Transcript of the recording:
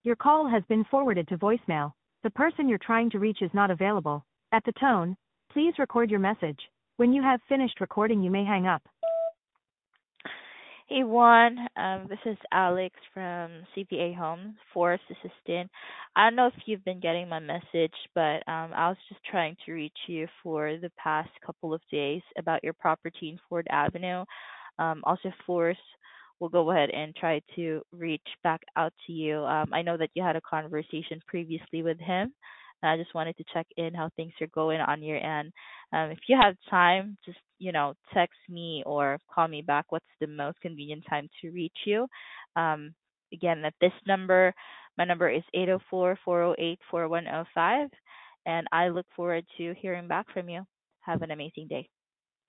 Your call has been forwarded to voicemail. The person you're trying to reach is not available. At the tone, please record your message. When you have finished recording, you may hang up. Hey Juan, this is Alex from CPA Home, Forest Assistant. I don't know if you've been getting my message, but I was just trying to reach you for the past couple of days about your property in Ford Avenue. Also, Forest will go ahead and try to reach back out to you. I know that you had a conversation previously with him. And I just wanted to check in how things are going on your end. If you have time, just text me or call me back. What's the most convenient time to reach you? Um, Again, at this number, my number is 804-408-4105, and I look forward to hearing back from you. Have an amazing day.